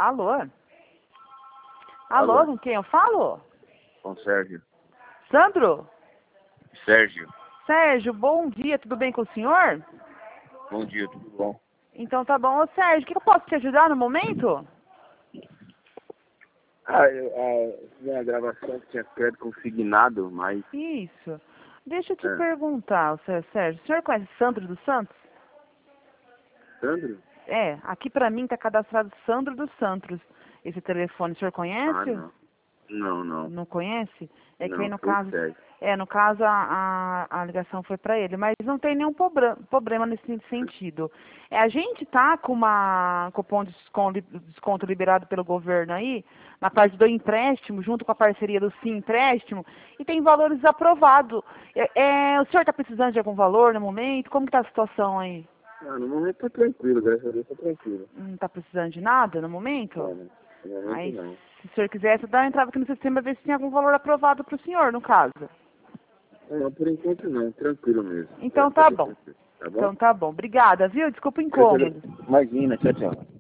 Alô? Alô? Alô, com quem eu falo? Com Sérgio. Sandro? Sérgio, Sérgio, bom dia, tudo bem com o senhor? bom dia, tudo bom? Então tá bom. Ô Sérgio, o que eu posso te ajudar no momento? Minha gravação que tinha crédito consignado, mas... Isso. Deixa eu te É. perguntar, seu Sérgio, o senhor conhece Sandro dos Santos? Sandro? É, aqui pra mim tá cadastrado Sandro dos Santos. Esse telefone, o senhor Ah, conhece? não. Não, não. Não conhece? É que aí Não, no foi o caso, Sérgio. a ligação foi para ele, mas não tem nenhum problema nesse sentido. A gente tá com um cupom de desconto liberado pelo governo aí, na parte do empréstimo, junto com a parceria do Sim Empréstimo, e tem valores aprovados. O senhor está precisando de algum valor no momento? Como que tá a situação aí? No momento tá tranquilo, graças a Deus tá tranquilo. Não está precisando de nada no momento? Não, no momento Aí, não. se o senhor quiser, você dá uma entrada aqui no sistema ver se tem algum valor aprovado para o senhor, no caso. Não, por enquanto não, tranquilo mesmo. Então Graças a tá Deus, bom. tranquilo. Tá bom? Então tá bom. Obrigada, viu? Desculpa o incômodo. Imagina, tchau, tchau.